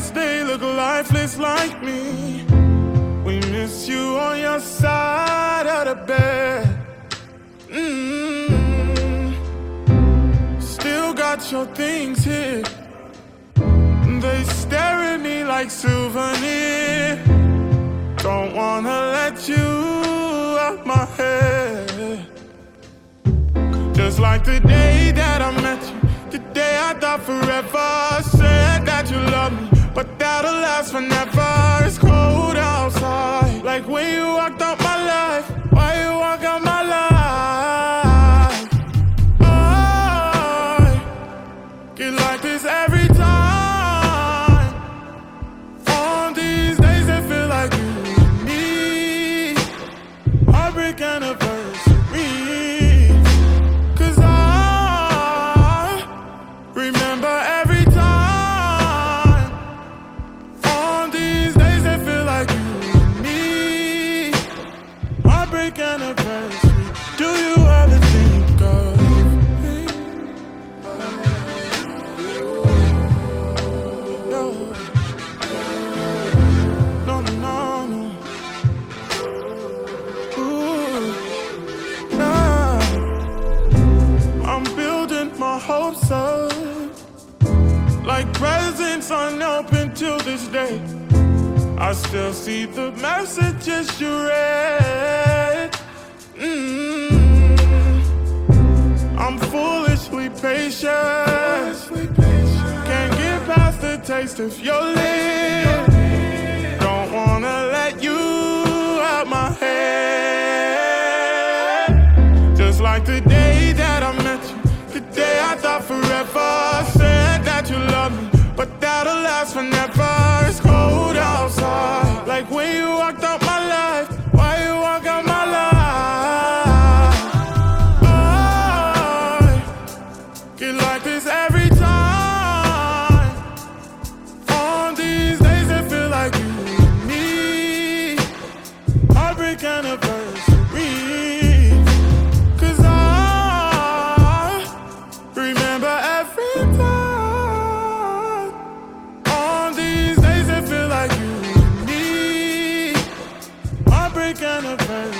they look lifeless like me. We miss you on your side of the bed. Still got your things here. They stare at me like souvenirs. Don't wanna let you out my head. Just like the day that I met you, the day I thought forever. Said that you love me, but that'll last forever. It's cold outside, like when you walked out my life. Why you walk out my life? I get like this every time. On these days that feel like you and me. Heartbreak anniversary. 'Cause I remember every time. On these days that feel like you and me. Heartbreak anniversary. Do you ever think of me? No, no, no, no. Ooh, nah. I'm building my hopes up, like presents unopened till this day. I still see the messages you read. I'm foolishly patient. Can't get past the taste of your lips. Don't wanna let you out my head. Just like the day that I met you, the day I thought forever. Said that you love me, but that'll last forever. It's cold outside, like when you walked out my life. Why you walk out my life? I get like this every time. On these days that feel like you and me. Heartbreak anniversary. 'Cause I remember every time. On these days that feel like you and me. Heartbreak anniversary.